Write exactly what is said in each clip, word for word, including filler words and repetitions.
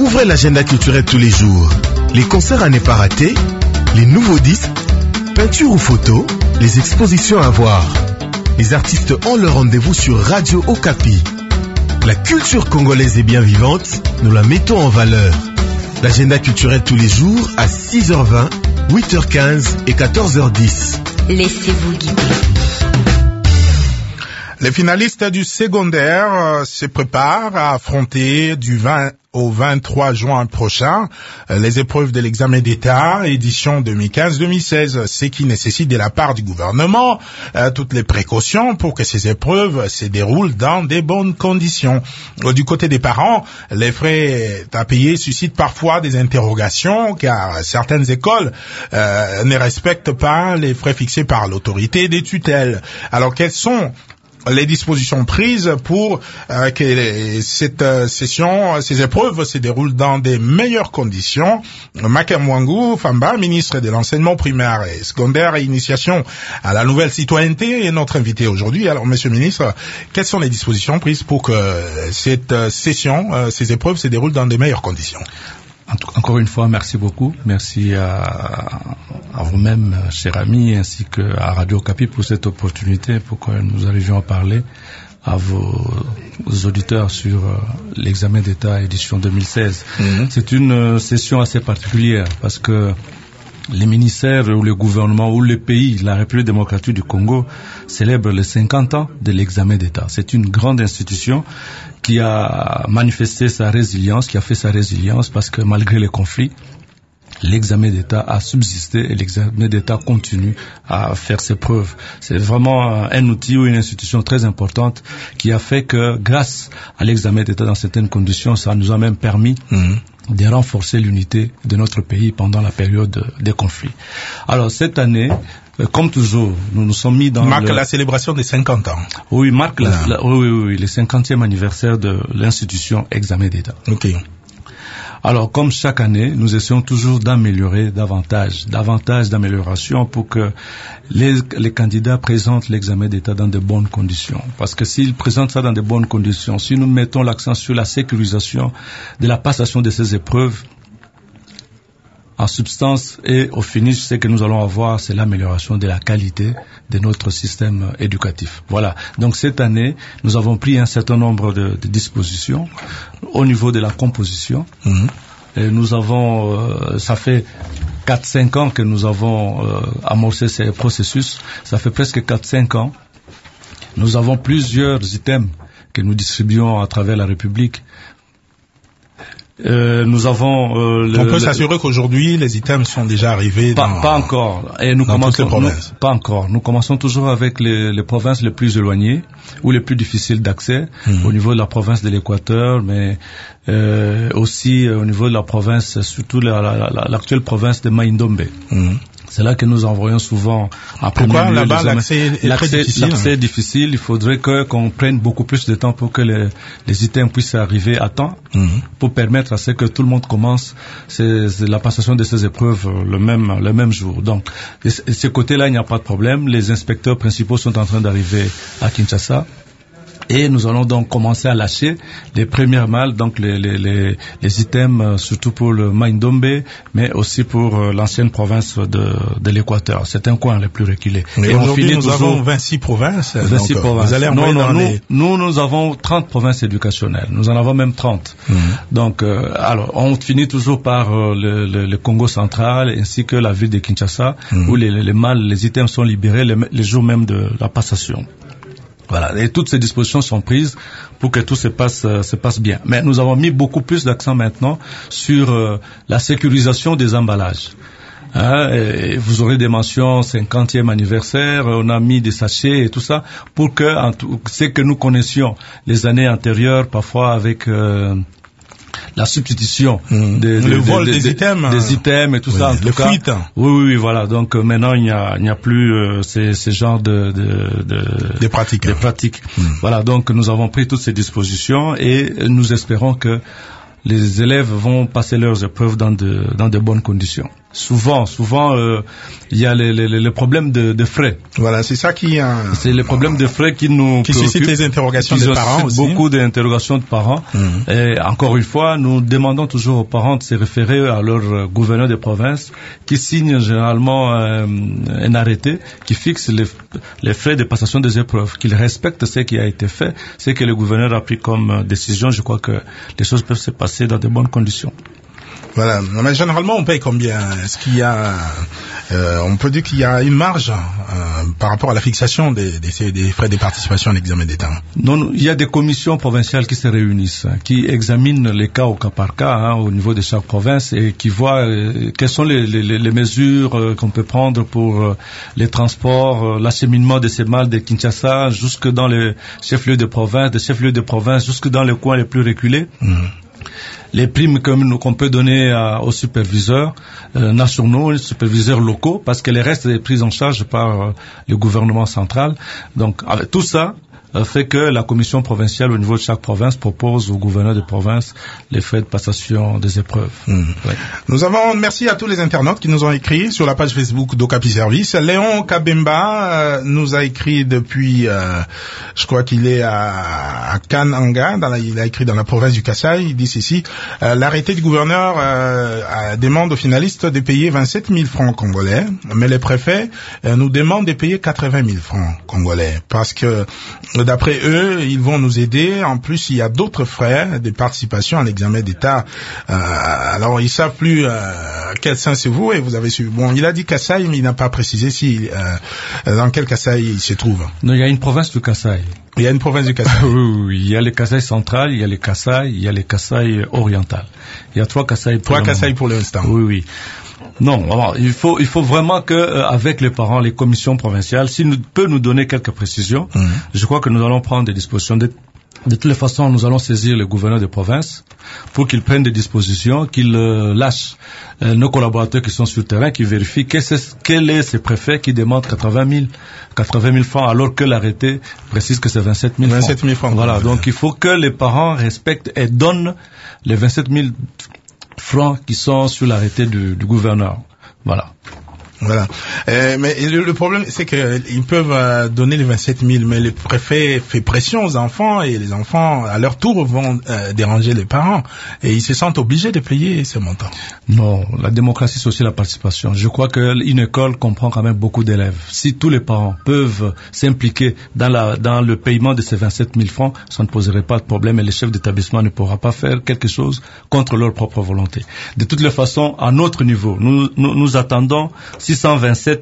Ouvrez l'agenda culturel tous les jours. Les concerts à ne pas rater, les nouveaux disques, peinture ou photos, les expositions à voir. Les artistes ont leur rendez-vous sur Radio Okapi. La culture congolaise est bien vivante, nous la mettons en valeur. L'agenda culturel tous les jours à six heures vingt, huit heures quinze et quatorze heures dix. Laissez-vous guider. Les finalistes du secondaire euh, se préparent à affronter du vingt au vingt-trois juin prochain euh, les épreuves de l'examen d'État édition deux mille quinze deux mille seize, ce qui nécessite de la part du gouvernement euh, toutes les précautions pour que ces épreuves se déroulent dans des bonnes conditions. Euh, du côté des parents, les frais à payer suscitent parfois des interrogations car certaines écoles euh, ne respectent pas les frais fixés par l'autorité des tutelles. Alors quels sont les dispositions prises pour euh, que les, cette euh, session, ces épreuves se déroulent dans des meilleures conditions? Makamwangu Famba, ministre de l'enseignement primaire et secondaire et initiation à la nouvelle citoyenneté, est notre invité aujourd'hui. Alors, monsieur le ministre, quelles sont les dispositions prises pour que cette euh, session, euh, ces épreuves se déroulent dans des meilleures conditions? Encore une fois, merci beaucoup. Merci à, à vous-même, chers amis, ainsi qu'à Radio Okapi pour cette opportunité, pour que nous arrivions à parler à vos, vos auditeurs sur euh, l'examen d'État édition deux mille seize. Mm-hmm. C'est une euh, session assez particulière parce que les ministères ou le gouvernement ou le pays, la République démocratique du Congo, célèbre les cinquante ans de l'examen d'État. C'est une grande institution qui a manifesté sa résilience, qui a fait sa résilience parce que malgré les conflits, l'examen d'État a subsisté et l'examen d'État continue à faire ses preuves. C'est vraiment un outil ou une institution très importante qui a fait que grâce à l'examen d'État dans certaines conditions, ça nous a même permis mmh. de renforcer l'unité de notre pays pendant la période des conflits. Alors cette année, comme toujours, nous nous sommes mis dans marque le... la célébration des cinquante ans. Oui, marque la, la, oui, oui, oui, le cinquantième anniversaire de l'institution examen d'État. Ok. Alors, comme chaque année, nous essayons toujours d'améliorer davantage, davantage d'amélioration pour que les, les candidats présentent l'examen d'État dans de bonnes conditions. Parce que s'ils présentent ça dans de bonnes conditions, si nous mettons l'accent sur la sécurisation de la passation de ces épreuves, en substance et au finish, ce que nous allons avoir, c'est l'amélioration de la qualité de notre système éducatif. Voilà. Donc cette année, nous avons pris un certain nombre de, de dispositions au niveau de la composition. Mmh. Et nous avons, euh, ça fait quatre cinq ans que nous avons euh, amorcé ces processus. Ça fait presque quatre cinq ans. Nous avons plusieurs items que nous distribuons à travers la République. Euh, nous avons. Euh, le, On peut le, s'assurer qu'aujourd'hui les items sont déjà arrivés. Pas, dans, pas encore. Et nous dans commençons. toutes les provinces. Nous, pas encore. Nous commençons toujours avec les, les provinces les plus éloignées ou les plus difficiles d'accès, mmh. au niveau de la province de l'Équateur, mais euh, aussi euh, au niveau de la province, surtout la, la, la, l'actuelle province de Maïndombe. Mmh. C'est là que nous envoyons souvent en Pourquoi premier lieu là-bas l'accès est l'accès, très difficile? L'accès est difficile. Il faudrait que qu'on prenne beaucoup plus de temps pour que les, les items puissent arriver à temps, mm-hmm. pour permettre à ce que tout le monde commence c'est, c'est la passation de ces épreuves le même le même jour. Donc, de ce côté-là, il n'y a pas de problème. Les inspecteurs principaux sont en train d'arriver à Kinshasa. Et nous allons donc commencer à lâcher les premières malles, donc les, les, les, les items, surtout pour le Maïndombe, mais aussi pour euh, l'ancienne province de, de l'Équateur. C'est un coin le plus reculé. Mais et aujourd'hui, nous toujours... avons vingt-six provinces. vingt-six donc, provinces. Vous allez non, non, dans nous, les... nous, nous avons trente provinces éducationnelles. Nous en avons même trente. Mmh. Donc, euh, alors, on finit toujours par euh, le, le, le Congo central, ainsi que la ville de Kinshasa, mmh. où les, les, les malles, les items sont libérés les, les jours même de la passation. Voilà, et toutes ces dispositions sont prises pour que tout se passe euh, se passe bien. Mais nous avons mis beaucoup plus d'accent maintenant sur euh, la sécurisation des emballages. Hein, et vous aurez des mentions cinquantième anniversaire, on a mis des sachets et tout ça pour que en tout, ce que nous connaissions les années antérieures, parfois avec euh, la substitution mmh. de, de, le de, vol de, des de, items, des items et tout oui, ça en tout le cas. fuite. Oui, oui, oui, voilà. Donc euh, maintenant il n'y a, il n'y a plus euh, ces, ces genres de, de, de des pratiques. Des pratiques. Mmh. Voilà. Donc nous avons pris toutes ces dispositions et nous espérons que les élèves vont passer leurs épreuves dans de dans de bonnes conditions. Souvent, souvent, euh, il y a les, les, les problèmes de, de frais. Voilà, c'est ça qui... Euh, c'est les problèmes de frais qui nous qui suscitent les interrogations des parents aussi. Beaucoup d'interrogations de parents. Mmh. Et encore une fois, nous demandons toujours aux parents de se référer à leur gouverneur de province qui signe généralement euh, un arrêté qui fixe les, les frais de passation des épreuves, qu'ils respectent ce qui a été fait, ce que le gouverneur a pris comme décision. Je crois que les choses peuvent se passer dans de bonnes conditions. Voilà. Mais généralement, on paye combien? Est-ce qu'il y a, euh, on peut dire qu'il y a une marge euh, par rapport à la fixation des, des, des frais de participation à l'examen d'État? Non, il y a des commissions provinciales qui se réunissent, hein, qui examinent les cas au cas par cas, hein, au niveau de chaque province, et qui voient euh, quelles sont les, les, les mesures euh, qu'on peut prendre pour euh, les transports, euh, l'acheminement de ces malles de Kinshasa jusque dans les chefs-lieux de province, des chefs-lieux de province jusque dans les coins les plus reculés. Mmh. Les primes qu'on peut donner à, aux superviseurs euh, nationaux, les superviseurs locaux, parce que les restes est pris en charge par euh, le gouvernement central. Donc, avec tout ça, euh, fait que la commission provinciale au niveau de chaque province propose au gouverneur de province les frais de passation des épreuves. Mmh. Ouais. Nous avons, merci à tous les internautes qui nous ont écrit sur la page Facebook d'Okapi Service. Léon Kabemba euh, nous a écrit depuis, euh, je crois qu'il est à, à Kananga, dans la, il a écrit dans la province du Kasaï. Il dit ceci, euh, l'arrêté du gouverneur euh, demande aux finalistes de payer vingt-sept mille francs congolais, mais les préfets euh, nous demandent de payer quatre-vingt mille francs congolais, parce que d'après eux, ils vont nous aider. En plus, il y a d'autres frais de participation à l'examen d'État. Euh, alors, ils savent plus euh, quel sens c'est vous, et vous avez su. Bon, il a dit Kasaï, mais il n'a pas précisé si euh, dans quel Kasaï il se trouve. Non, il y a une province du Kasaï. Il y a une province du Kasaï. Oui, oui, il y a le Kasaï central, il y a le Kasaï, il y a le Kasaï oriental. Il y a trois Kasaï pour Trois Kasaï pour l'instant. Oui, oui. Non, alors, il faut il faut vraiment que euh, avec les parents, les commissions provinciales, s'ils nous, peut nous donner quelques précisions, mmh. je crois que nous allons prendre des dispositions. De, de toutes les façons, nous allons saisir le gouverneur de province pour qu'il prenne des dispositions, qu'il euh, lâche euh, nos collaborateurs qui sont sur le terrain, qui vérifient quel est, quel est ce préfet qui demande quatre-vingt mille francs, alors que l'arrêté précise que c'est vingt-sept mille francs. vingt-sept mille francs. Voilà, donc il faut que les parents respectent et donnent les vingt-sept mille francs qui sont sur l'arrêté du, du gouverneur. Voilà. Voilà. Euh, mais le, le problème, c'est qu'ils peuvent euh, donner les vingt-sept mille, mais le préfet fait pression aux enfants, et les enfants, à leur tour, vont euh, déranger les parents, et ils se sentent obligés de payer ce montant. Non, la démocratie, c'est aussi la participation. Je crois qu'une école comprend quand même beaucoup d'élèves. Si tous les parents peuvent s'impliquer dans, la, dans le paiement de ces vingt-sept mille francs, ça ne poserait pas de problème, et le chef d'établissement ne pourra pas faire quelque chose contre leur propre volonté. De toutes les façons, à notre niveau, nous, nous, nous attendons six cent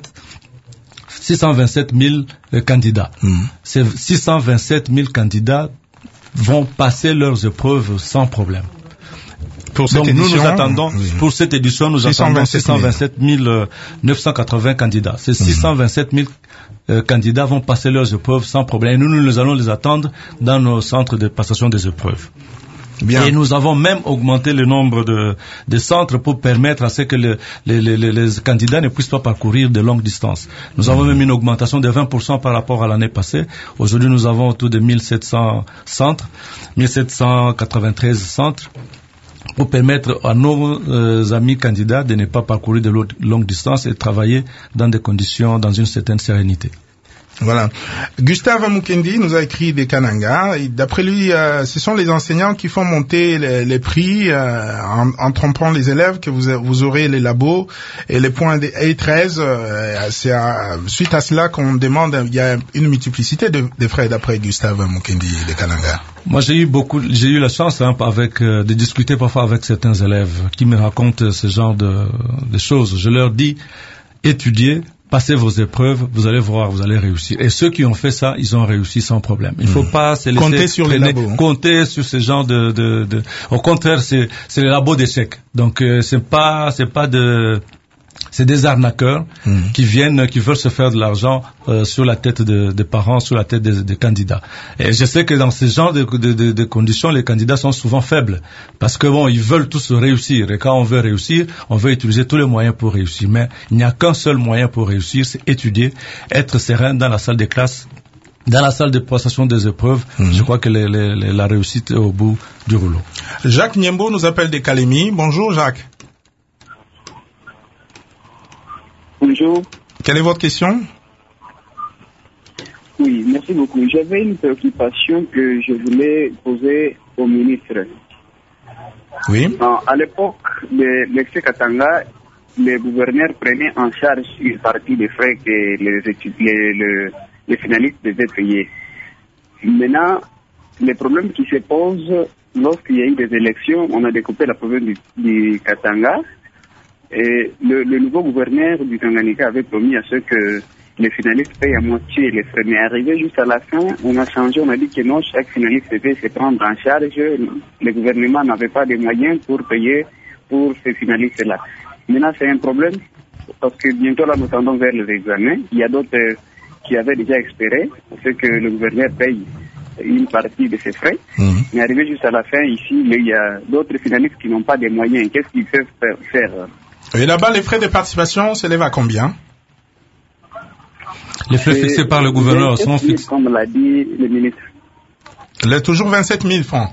vingt-sept mille euh, candidats. Mmh. Ces six cent vingt-sept mille candidats vont passer leurs épreuves sans problème. Pour cette Donc édition, nous nous attendons, oui. pour cette édition, nous attendons six cent vingt-sept mille neuf cent quatre-vingts candidats. Ces mmh. six cent vingt-sept mille euh, candidats vont passer leurs épreuves sans problème. Et nous, nous allons les attendre dans nos centres de passation des épreuves. Bien. Et nous avons même augmenté le nombre de, de centres pour permettre à ce que le, les, les, les candidats ne puissent pas parcourir de longues distances. Nous mmh. avons même une augmentation de vingt pour cent par rapport à l'année passée. Aujourd'hui, nous avons autour de mille sept cents centres, mille sept cent quatre-vingt-treize centres, pour permettre à nos euh, amis candidats de ne pas parcourir de longues distances et travailler dans des conditions, dans une certaine sérénité. Voilà. Gustave Mukendi nous a écrit des Kananga. D'après lui, euh, ce sont les enseignants qui font monter les, les prix euh, en, en trompant les élèves, que vous, vous aurez les labos et les points des A treize. Euh, c'est à, suite à cela qu'on demande, il y a une multiplicité de, de frais d'après Gustave Mukendi de Kananga. Moi, j'ai eu beaucoup, j'ai eu la chance hein, avec euh, de discuter parfois avec certains élèves qui me racontent ce genre de, de choses. Je leur dis, étudiez, passez vos épreuves, vous allez voir, vous allez réussir. Et ceux qui ont fait ça, ils ont réussi sans problème. Il ne faut mmh. pas se laisser compter sur traîner, les labos. Compter sur ce genre de, de, de... Au contraire, c'est, c'est les labos d'échecs. Donc, euh, c'est pas, c'est pas de, c'est des arnaqueurs mmh. qui viennent, qui veulent se faire de l'argent euh, sur la tête des de parents, sur la tête des de candidats. Et je sais que dans ce genre de, de, de, de conditions, les candidats sont souvent faibles parce que bon, ils veulent tous réussir. Et quand on veut réussir, on veut utiliser tous les moyens pour réussir. Mais il n'y a qu'un seul moyen pour réussir, c'est étudier, être serein dans la salle de classe. Dans la salle de passation des épreuves, mmh. je crois que les, les, la réussite est au bout du rouleau. Jacques Niembo nous appelle de Kalemi. Bonjour Jacques. bonjour. Quelle est votre question? Oui, merci beaucoup. J'avais une préoccupation que je voulais poser au ministre. Oui. En, à l'époque de l'excès Katanga, les gouverneurs prenaient en charge une partie des frais que les, les, les, les finalistes devaient payer. Maintenant, les problèmes qui se posent lorsqu'il y a eu des élections, on a découpé la province du, du Katanga et le, le nouveau gouverneur du Tanganyika avait promis à ceux que les finalistes payent à moitié les frais. Mais arrivé jusqu'à la fin, on a changé, on a dit que non, chaque finaliste devait se prendre en charge. Le gouvernement n'avait pas de moyens pour payer pour ces finalistes-là. Maintenant, c'est un problème parce que bientôt, là, nous tendons vers les examens. Il y a d'autres euh, qui avaient déjà espéré, c'est que le gouverneur paye une partie de ses frais. Mmh. Mais arrivé jusqu'à la fin, ici, il y a d'autres finalistes qui n'ont pas de moyens. Qu'est-ce qu'ils peuvent faire? Et là-bas, les frais de participation s'élèvent à combien? Les frais Et fixés par le gouverneur sont fixés. Comme l'a dit le ministre. Il est toujours vingt-sept mille francs.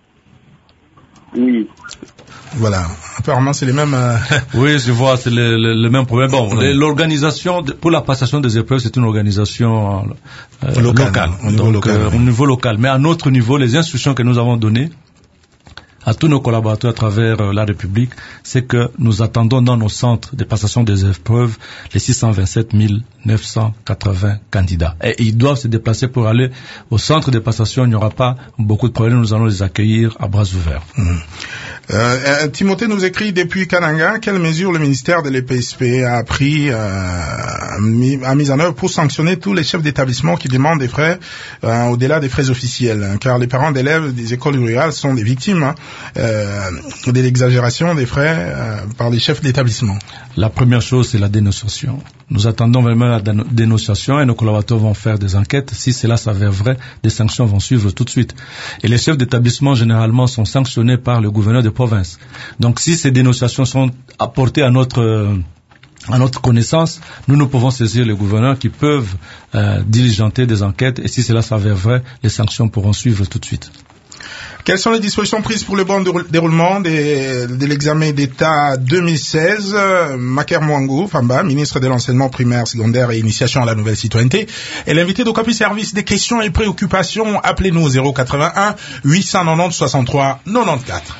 Oui. Voilà. Apparemment, c'est les mêmes... Euh... Oui, je vois, c'est le, le, le même problème. Bon, oui. L'organisation, de, pour la passation des épreuves, c'est une organisation euh, local, locale. Au niveau donc, local. Euh, Oui. Au niveau local. Mais à notre niveau, les instructions que nous avons données à tous nos collaborateurs à travers euh, la République, c'est que nous attendons dans nos centres de passation des épreuves les six cent vingt-sept mille neuf cent quatre-vingts candidats. Et ils doivent se déplacer pour aller au centre de passation. Il n'y aura pas beaucoup de problèmes. Nous allons les accueillir à bras ouverts. Mmh. Euh, Timothée nous écrit depuis Kananga, quelles mesures le ministère de l'E P S P a pris, euh, mis, a mis en œuvre pour sanctionner tous les chefs d'établissement qui demandent des frais euh, au-delà des frais officiels, hein, car les parents d'élèves des écoles rurales sont des victimes hein, euh, de l'exagération des frais euh, par les chefs d'établissement. La première chose, c'est la dénonciation. Nous attendons vraiment la dénonciation et nos collaborateurs vont faire des enquêtes. Si cela s'avère vrai, des sanctions vont suivre tout de suite. Et les chefs d'établissement, généralement, sont sanctionnés par le gouverneur de province. Donc, si ces dénonciations sont apportées à notre, à notre connaissance, nous, nous pouvons saisir les gouverneurs qui peuvent euh, diligenter des enquêtes. Et si cela s'avère vrai, les sanctions pourront suivre tout de suite. Quelles sont les dispositions prises pour le bon déroulement de, de l'examen d'État deux mille seize? Maker Mwangou Famba, ministre de l'enseignement primaire, secondaire et initiation à la nouvelle citoyenneté, est l'invité d'Ocapi Service des questions et préoccupations. Appelez-nous au zéro quatre-vingt-un huit cent quatre-vingt-dix soixante-trois quatre-vingt-quatorze.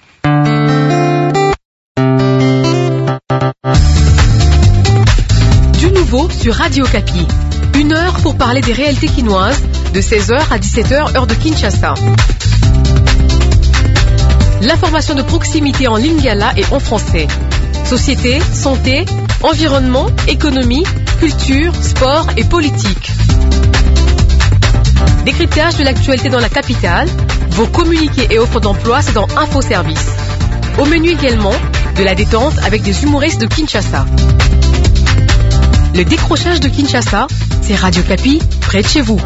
Du nouveau sur Radio Okapi. Une heure pour parler des réalités quinoises, de seize heures à dix-sept heures, heure de Kinshasa. L'information de proximité en lingala et en français. Société, santé, environnement, économie, culture, sport et politique. Décryptage de l'actualité dans la capitale. Vos communiqués et offres d'emploi, c'est dans Info Service. Au menu également, de la détente avec des humoristes de Kinshasa. Le décrochage de Kinshasa, c'est Radio Okapi, près de chez vous.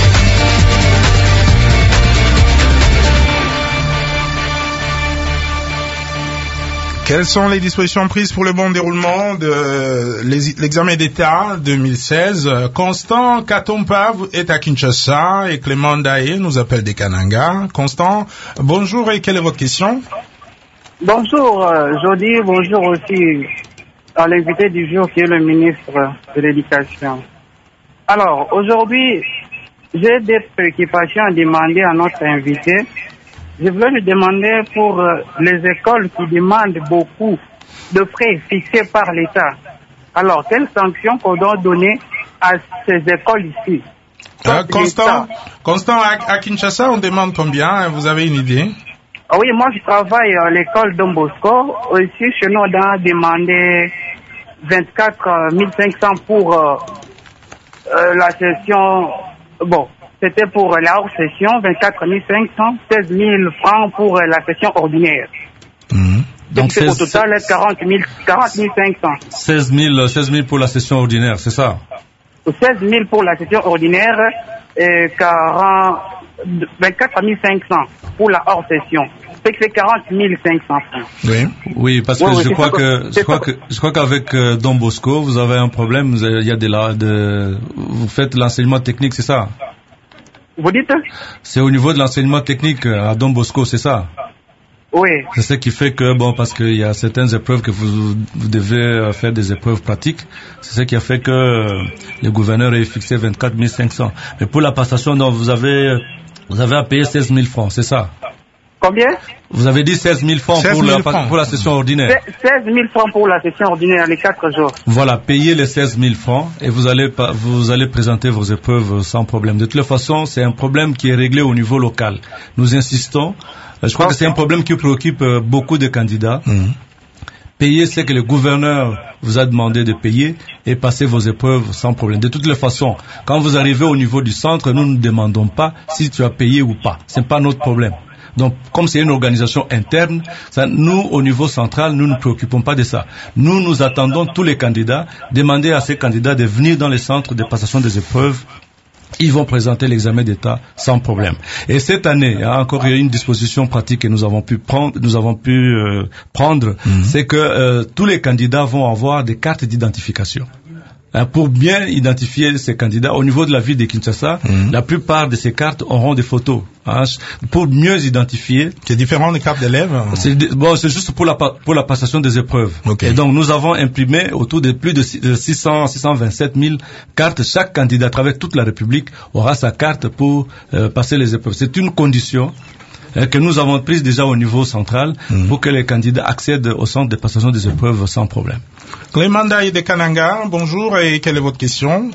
Quelles sont les dispositions prises pour le bon déroulement de l'examen d'État deux mille seize? Constant Katompa est à Kinshasa et Clément Daé nous appelle des Kananga. Constant, bonjour et quelle est votre question? Bonjour, euh, Jody, bonjour aussi à l'invité du jour qui est le ministre de l'Éducation. Alors, aujourd'hui, j'ai des préoccupations à demander à notre invité. Je voulais lui demander pour euh, les écoles qui demandent beaucoup de frais fixés par l'État. Alors, quelles sanctions qu'on doit donner à ces écoles ici? euh, Constant, Constant à, à Kinshasa, on demande combien? Vous avez une idée? Ah oui, moi je travaille à l'école Don Bosco. Ici, chez nous, on a demandé vingt-quatre mille cinq cents pour euh, euh, la session. Bon. C'était pour la hors-session, vingt-quatre mille cinq cents, seize mille francs pour la session ordinaire. Mmh. Donc c'est au total quarante mille cinq cents. seize mille pour la session ordinaire, c'est ça? seize mille pour la session ordinaire et quarante, vingt-quatre mille cinq cents pour la hors-session. C'est que c'est quarante mille cinq cents francs. Oui. Oui, parce que, oui, je, oui, crois que, je crois que je crois qu'avec euh, Don Bosco, vous avez un problème. Vous avez, il y a des là, de, vous faites l'enseignement technique, c'est ça? Vous dites? C'est au niveau de l'enseignement technique à Don Bosco, c'est ça? Oui. C'est ce qui fait que, bon, parce qu'il y a certaines épreuves que vous, vous devez faire des épreuves pratiques, c'est ce qui a fait que euh, le gouverneur ait fixé vingt-quatre mille cinq cents. Mais pour la passation, non, vous avez, vous avez à payer seize mille francs, c'est ça? Combien? Vous avez dit seize mille francs, pour, la, francs pour la session ordinaire. seize mille francs pour la session ordinaire, les quatre jours. Voilà, payez les seize mille francs et vous allez, vous allez présenter vos épreuves sans problème. De toute façon, c'est un problème qui est réglé au niveau local. Nous insistons. Je crois okay. que c'est un problème qui préoccupe beaucoup de candidats. Mmh. Payez ce que le gouverneur vous a demandé de payer et passez vos épreuves sans problème. De toutes les façons, quand vous arrivez au niveau du centre, nous ne demandons pas si tu as payé ou pas. Ce n'est pas notre problème. Donc, comme c'est une organisation interne, ça, nous, au niveau central, nous ne nous préoccupons pas de ça. Nous, nous attendons tous les candidats, demander à ces candidats de venir dans les centres de passation des épreuves. Ils vont présenter l'examen d'État sans problème. Et cette année, il y a encore une disposition pratique que nous avons pu prendre, nous avons pu euh, prendre, mmh. c'est que euh, tous les candidats vont avoir des cartes d'identification. Pour bien identifier ces candidats, au niveau de la ville de Kinshasa, mmh. la plupart de ces cartes auront des photos. Hein, pour mieux identifier. C'est différent des cartes d'élèves. C'est, bon, c'est juste pour la pour la passation des épreuves. Okay. Et donc nous avons imprimé autour de plus de six cents, six cent vingt-sept mille cartes. Chaque candidat à travers toute la République aura sa carte pour euh, passer les épreuves. C'est une condition que nous avons prise déjà au niveau central mmh. pour que les candidats accèdent au centre de passation des épreuves sans problème. Clément Daï de Kananga, bonjour et quelle est votre question?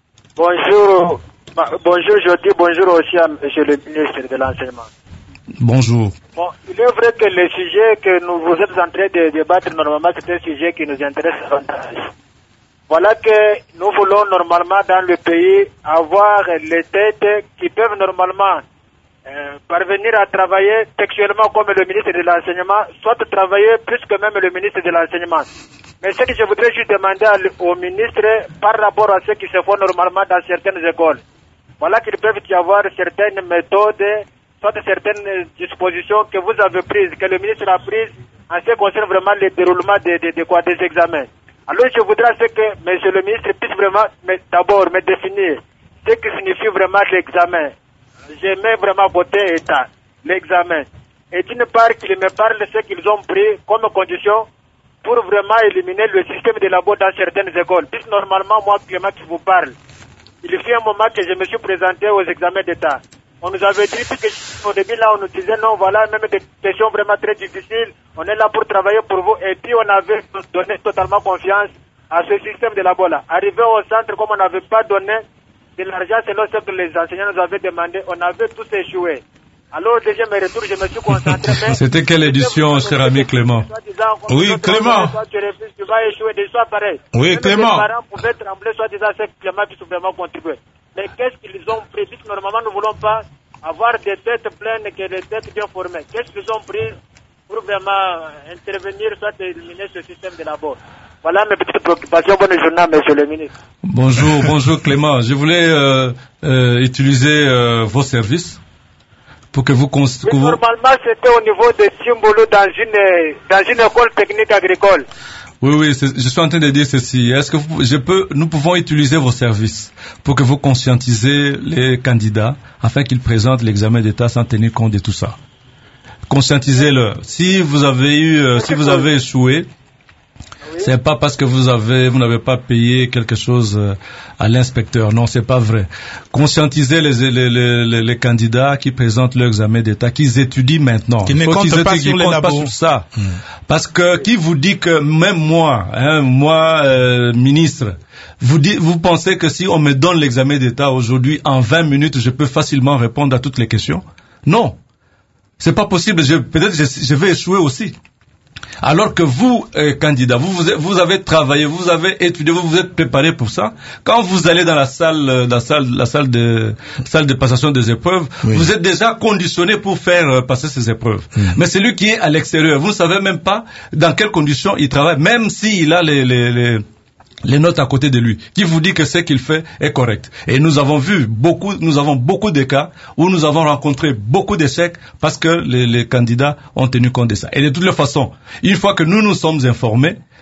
Bonjour, bonjour je dis bonjour aussi à monsieur le ministre de l'Enseignement. Bonjour. Bon, il est vrai que le sujet que nous vous êtes en train de débattre normalement c'est un sujet qui nous intéresse davantage. Voilà que nous voulons normalement dans le pays avoir les têtes qui peuvent normalement Euh, parvenir à travailler textuellement comme le ministre de l'Enseignement, soit travailler plus que même le ministre de l'Enseignement. Mais ce que je voudrais juste demander au ministre par rapport à ce qui se fait normalement dans certaines écoles, voilà qu'il peut y avoir certaines méthodes, soit certaines dispositions que vous avez prises, que le ministre a prises en ce qui concerne vraiment le déroulement des, des, des, quoi, des examens. Alors je voudrais que monsieur le ministre puisse vraiment d'abord me définir ce que signifie vraiment l'examen. J'aimais vraiment voter État, l'examen. Et d'une part, qu'ils me parlent de ce qu'ils ont pris comme condition pour vraiment éliminer le système de labo dans certaines écoles. Puisque normalement, moi, Clément, qui vous parle, il y a un moment que je me suis présenté aux examens d'État. On nous avait dit, puisque au début, là, on nous disait, non, voilà, même des questions vraiment très difficiles, on est là pour travailler pour vous. Et puis, on avait donné totalement confiance à ce système de labo-là. Arrivé au centre, comme on n'avait pas donné de l'argent selon ce que les enseignants nous avaient demandé, on avait tous échoué. Alors, au deuxième retour, je me suis concentré. C'était quelle édition, cher ami Clément? Oui, Clément. Tu refuses, tu vas échouer, des soins pareils. Oui, même Clément. Les parents pouvaient trembler, soit disant que Clément puisse vraiment contribuer. Mais qu'est-ce qu'ils ont pris? Puisque normalement, nous ne voulons pas avoir des têtes pleines que des têtes bien formées. Qu'est-ce qu'ils ont pris pour vraiment intervenir, soit éliminer ce système de labor? Voilà mes petites préoccupations. Bonne journée, monsieur le ministre. Bonjour, bonjour Clément. Je voulais euh, euh, utiliser euh, vos services pour que vous... Cons- oui, que vous... Normalement, c'était au niveau de Simbolo dans une, dans une école technique agricole. Oui, oui, je suis en train de dire ceci. Est-ce que vous, je peux, nous pouvons utiliser vos services pour que vous conscientisez les candidats afin qu'ils présentent l'examen d'État sans tenir compte de tout ça. Conscientisez-le. Si vous avez eu, euh, si vous avez échoué, oui. C'est pas parce que vous avez, vous n'avez pas payé quelque chose à l'inspecteur. Non, c'est pas vrai. Conscientisez les, les, les, les candidats qui présentent leur examen d'État, qu'ils étudient maintenant. Qu'ils ne comptent pas sur les labos. Pas sur ça. Mmh. Parce que qui vous dit que même moi, hein, moi, euh, ministre, vous dites, vous pensez que si on me donne l'examen d'État aujourd'hui, en vingt minutes, je peux facilement répondre à toutes les questions? Non. C'est pas possible. Je, peut-être je, je vais échouer aussi. Alors que vous, euh, candidats, vous, vous, vous avez travaillé, vous avez étudié, vous vous êtes préparé pour ça. Quand vous allez dans la salle, dans la salle, la salle de, salle de passation des épreuves, oui. Vous êtes déjà conditionné pour faire euh, passer ces épreuves. Oui. Mais celui qui est à l'extérieur, vous ne savez même pas dans quelles conditions il travaille, même s'il a les, les, les les notes à côté de lui, qui vous dit que ce qu'il fait est correct. Et nous avons vu beaucoup, nous avons beaucoup de cas où nous avons rencontré beaucoup d'échecs parce que les, les candidats ont tenu compte de ça. Et de toutes les façons, une fois que nous nous sommes informés,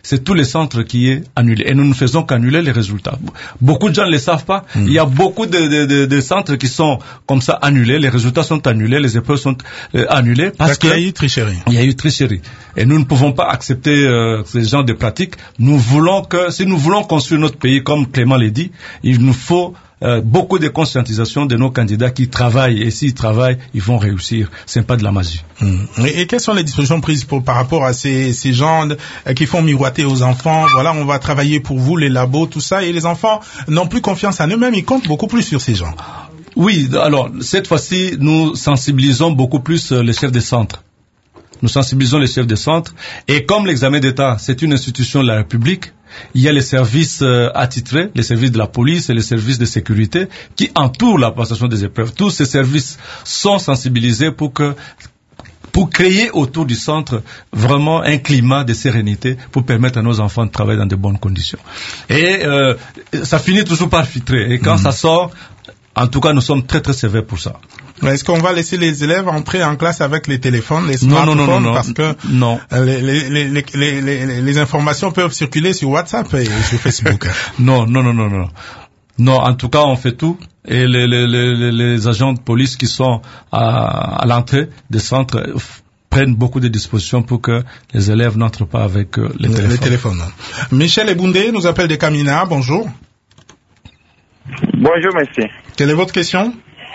c'est tous les centres qui est annulé. Et nous ne faisons qu'annuler les résultats. Beaucoup de gens ne le savent pas. Mmh. Il y a beaucoup de, de, de, de centres qui sont comme ça annulés. Les résultats sont annulés, les épreuves sont euh, annulées parce qu'il y a eu tricherie. Il y a eu tricherie. Et nous ne pouvons pas accepter euh, ce genre de pratiques. Nous voulons que, si nous voulons construire notre pays, comme Clément l'a dit, il nous faut Euh, beaucoup de conscientisation de nos candidats qui travaillent, et s'ils travaillent, ils vont réussir. C'est pas de la magie. Mmh. Et, et quelles sont les dispositions prises pour, par rapport à ces, ces gens euh, qui font miroiter aux enfants, voilà, on va travailler pour vous, les labos, tout ça, et les enfants n'ont plus confiance en eux-mêmes, ils comptent beaucoup plus sur ces gens. Oui, alors, cette fois-ci, nous sensibilisons beaucoup plus les chefs de centre. Nous sensibilisons les chefs de centre, et comme l'examen d'État, c'est une institution de la République, il y a les services euh, attitrés, les services de la police et les services de sécurité qui entourent la passation des épreuves. Tous ces services sont sensibilisés pour que pour créer autour du centre vraiment un climat de sérénité pour permettre à nos enfants de travailler dans de bonnes conditions. Et euh, ça finit toujours par filtrer. Et quand mmh. ça sort, en tout cas, nous sommes très très sévères pour ça. Est-ce qu'on va laisser les élèves entrer en classe avec les téléphones, les smartphones, non, non, non, non, parce que non. Les, les, les, les, les, les informations peuvent circuler sur WhatsApp et sur Facebook. non, non, non, non, non. Non, en tout cas, on fait tout. Et les, les, les, les agents de police qui sont à, à l'entrée des centres prennent beaucoup de dispositions pour que les élèves n'entrent pas avec euh, les, les téléphones. Les téléphones. Michel Ebundé nous appelle de Kamina. Bonjour. Bonjour, monsieur. Quelle est votre question?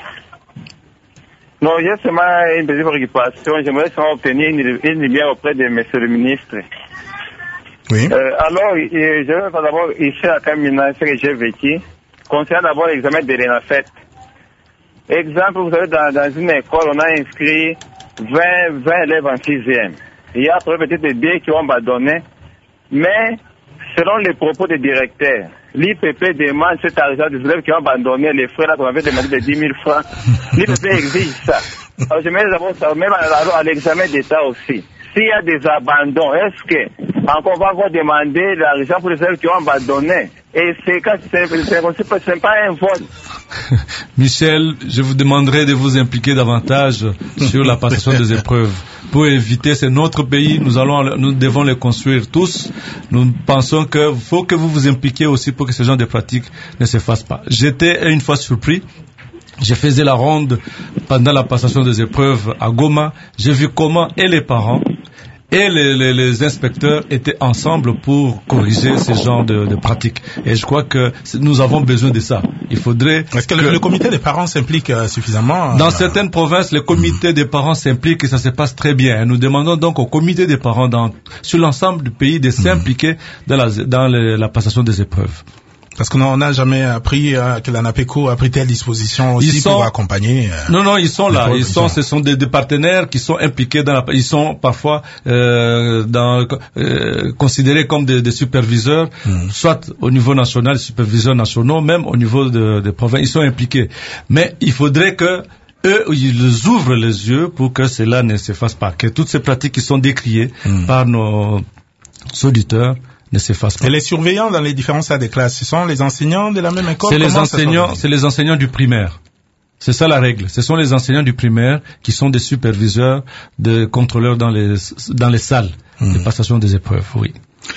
Non, j'ai seulement une petite préoccupation. J'aimerais seulement obtenir une, une lumière auprès de monsieur le ministre. Oui. Euh, alors, je vais d'abord ici à Kamina, ce que j'ai vécu, concernant d'abord l'examen de l'ENAFET. Exemple, vous savez, dans, dans une école, on a inscrit vingt, vingt élèves en sixième. Il y a peut-être des billets qui ont abandonné, mais selon les propos des directeurs, l'I P P demande cet argent des élèves qui ont abandonné les frais là qu'on avait demandé de dix mille francs. L'I P P exige ça. Alors, j'aimerais d'abord savoir, même à, à l'examen d'État aussi, s'il y a des abandons, est-ce que encore on va encore demander l'argent pour les élèves qui ont abandonné? Et c'est quand c'est, c'est, c'est pas un vote. Michel, je vous demanderai de vous impliquer davantage sur la passation des épreuves. Pour éviter, c'est notre pays, nous allons, nous devons les construire tous. Nous pensons que faut que vous vous impliquiez aussi pour que ce genre de pratiques ne se fassent pas. J'étais une fois surpris. Je faisais la ronde pendant la passation des épreuves à Goma. J'ai vu comment et les parents et les, les, les inspecteurs étaient ensemble pour corriger ce genre de, de pratiques. Et je crois que nous avons besoin de ça. Il faudrait... Est-ce que, que le, le comité des parents s'implique euh, suffisamment? Dans euh... certaines provinces, le comité mmh. des parents s'implique et ça se passe très bien. Et nous demandons donc au comité des parents dans, sur l'ensemble du pays de s'impliquer mmh. dans, la, dans les, la passation des épreuves. Parce qu'on n'a jamais appris euh, que l'ANAPECO a pris telle disposition aussi sont, pour accompagner. Euh, non, non, ils sont là. Ils sont, ce sont des, des partenaires qui sont impliqués dans la. Ils sont parfois euh, dans, euh, considérés comme des, des superviseurs, mm. soit au niveau national, superviseurs nationaux, même au niveau de, de provinces. Ils sont impliqués. Mais il faudrait que eux, ils ouvrent les yeux pour que cela ne se fasse pas. Que toutes ces pratiques qui sont décriées mm. par nos auditeurs ne s'efface pas. Et les surveillants dans les différentes salles de classe, ce sont les enseignants de la même école? C'est les enseignants, c'est les enseignants du primaire. C'est ça la règle. Ce sont les enseignants du primaire qui sont des superviseurs, des contrôleurs dans les dans les salles mmh. de passation des épreuves. Oui.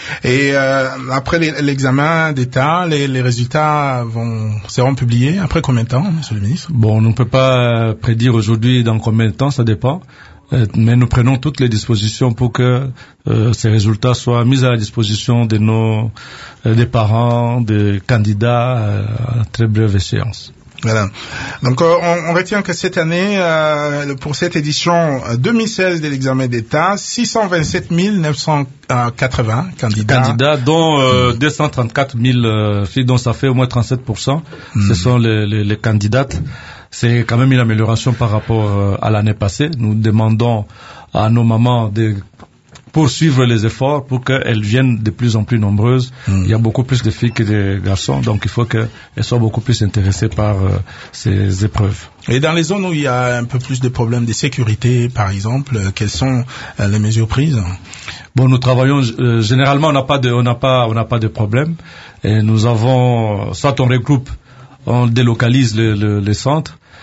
Et euh, après l'examen d'État, les, les résultats vont seront publiés après combien de temps, monsieur le ministre? Bon, on ne peut pas prédire aujourd'hui dans combien de temps, ça dépend. Mais nous prenons toutes les dispositions pour que euh, ces résultats soient mis à la disposition de nos euh, des parents, des candidats euh, à très brève échéance. Voilà. Donc euh, on, on retient que cette année, euh, pour cette édition deux mille seize de l'examen d'État, six cent vingt-sept mille neuf cent quatre-vingts candidats. Candidats, dont euh, deux cent trente-quatre mille euh, filles, dont ça fait au moins trente-sept pour cent. Mmh. Ce sont les, les, les candidates. C'est quand même une amélioration par rapport euh, à l'année passée. Nous demandons à nos mamans de poursuivre les efforts pour qu'elles viennent de plus en plus nombreuses. Mmh. Il y a beaucoup plus de filles que de garçons, donc il faut qu'elles soient beaucoup plus intéressées par euh, ces épreuves. Et dans les zones où il y a un peu plus de problèmes de sécurité, par exemple, euh, quelles sont euh, les mesures prises? Bon, nous travaillons euh, généralement, on n'a pas de, on n'a pas, on n'a pas de problème. Et nous avons, soit on regroupe, on délocalise le, le, les centres.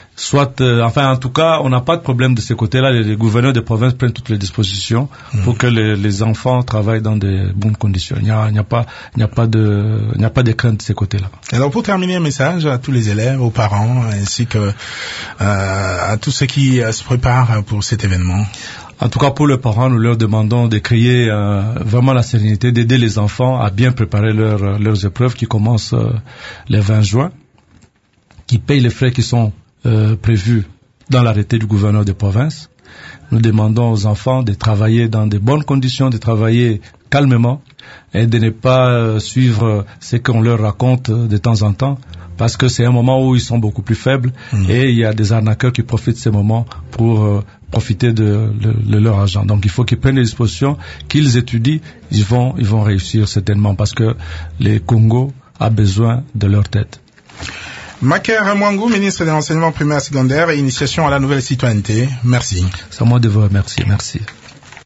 soit, euh, enfin, en tout cas, on n'a pas de problème de ce côté-là. Les, les gouverneurs de province prennent toutes les dispositions mmh. pour que les, les enfants travaillent dans des bonnes conditions. Il n'y a, il n'y a pas, il n'y a pas de, il n'y a pas de crainte de ce côté-là. Alors, pour terminer, un message à tous les élèves, aux parents, ainsi que euh, à tous ceux qui euh, se préparent pour cet événement. En tout cas, pour les parents, nous leur demandons de créer euh, vraiment la sérénité, d'aider les enfants à bien préparer leur, leurs épreuves qui commencent euh, le vingt juin, qui payent les frais qui sont Euh, prévu dans l'arrêté du gouverneur de province. Nous demandons aux enfants de travailler dans de bonnes conditions, de travailler calmement et de ne pas euh, suivre ce qu'on leur raconte de temps en temps, parce que c'est un moment où ils sont beaucoup plus faibles mmh. et il y a des arnaqueurs qui profitent de ces moments pour euh, profiter de, de, de leur argent. Donc il faut qu'ils prennent des dispositions, qu'ils étudient, ils vont, ils vont réussir certainement, parce que le Congo a besoin de leur tête. Maker Mwangou, ministre de l'enseignement primaire et secondaire et initiation à la nouvelle citoyenneté. Merci. C'est à moi de vous remercier. Merci.